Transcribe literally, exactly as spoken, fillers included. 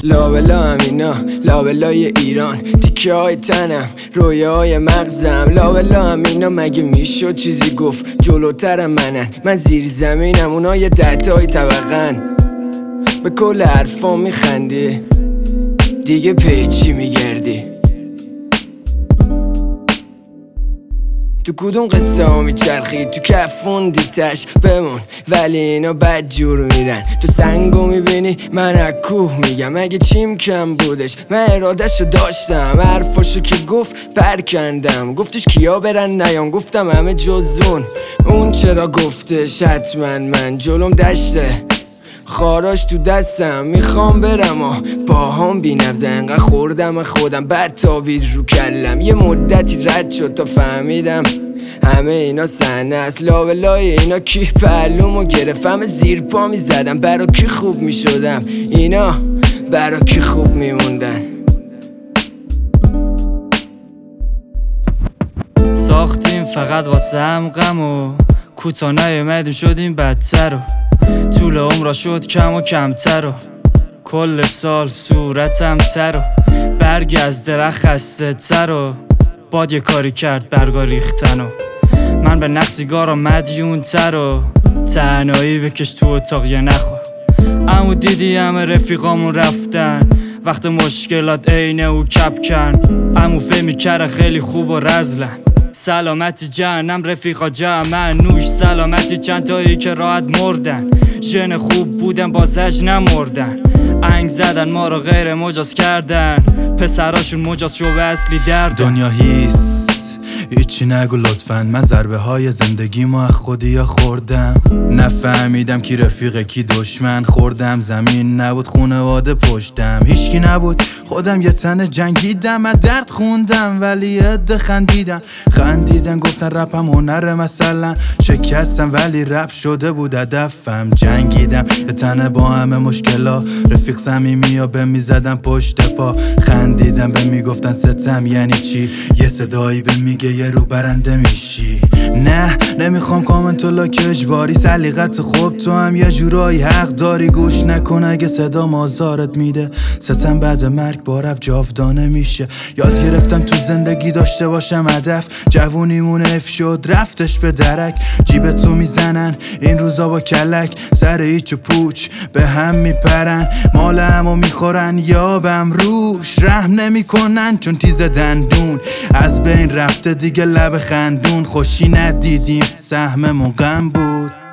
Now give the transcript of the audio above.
لابلا همینا لابلای ایران، تیکه های تنم رویه های مغزم. لابلا همینا مگه میشد چیزی گفت جلوترم منن، من زیر زمینم اونا یه دهتای طبقن. به کل حرفام میخندی دیگه پیچی میگردی، تو کدوم قصه ها میچرخی، تو کفون دیتش بمون ولی اینا بد جور میرن. تو سنگو میبینی من از کوه میگم، اگه چیم کم بودش من ارادهشو داشتم. حرفاشو که گفت برکندم، گفتش کیا برن نیام، گفتم همه جزون. اون چرا گفتش حتما من جلوم دشته خاراش تو دستم، میخوام برم و با هم بی نبزه. انقدر خوردم خودم بد تابید رو کلم، یه مدتی رد شد تا فهمیدم همه اینا صحنه است. لابلای اینا کی پهلومو گرفت، همه زیر پا میزدم برا کی خوب میشدم، اینا برا کی خوب میموندن. ساختیم فقط واسه هم غم و کوتا نیومدیم شدیم بدتر و طول عمرا شد کم و کمتر و کل سال صورتم تر و برگ از درخت خسته تر و باد یه کاری کرد برگا ریختن و من به نقصیگارا مدیون تر و تنهایی بکش تو اتاق یه نخو. امو دیدی همه رفیقامون رفتن وقت مشکلات عینه و کپکن. امو فهمی کره خیلی خوب و رزلن، سلامتی جهنم رفیقا جمعن. نوش سلامتی چند تایی که راحت مردن، ژن خوب بودن بازش نمردن. انگ زدن ما رو غیر مجاز کردن، پسراشون مجاز شو به اصلی دردن. دنیا هیست هیچی نگو لطفاً، من ضربه های زندگی ما خودی یا خوردم. نفهمیدم کی رفیقه کی دشمن، خوردم زمین نبود خونواده پشتم، هیچکی نبود خودم یه تنه جنگیدم. من درد خوندم ولی عده خندیدن خندیدن گفتن رپم هنره مثلا. شکستم ولی رپ شده بود هدفم، جنگیدم یه تنه با همه مشکلا. رفیق صمیمی ها به میزدن پشت پا، خندیدم به میگفتن ستم یعنی چی، یه صدایی به میگه یه رو برنده میشی. نه نمیخوام کامنت و لاک اجباری، سلیقت خوب تو هم یه جورایی حق داری. گوش نکن اگه صدا مازارت میده، ستم بعد مرگ با رپ جاودانه میشه. یاد گرفتم تو زندگی داشته باشم هدف، جوونیمون اف شد رفتش به درک. جیبتو میزنن این روزا با کلک، سر هیچ و پوچ به هم میپرن. مال همو میخورن یابم روش، رحم نمیکنن چون تیز دندون. از بین رفته دیگه لب خندون، خوشی ندیدیم سهممون غم بود.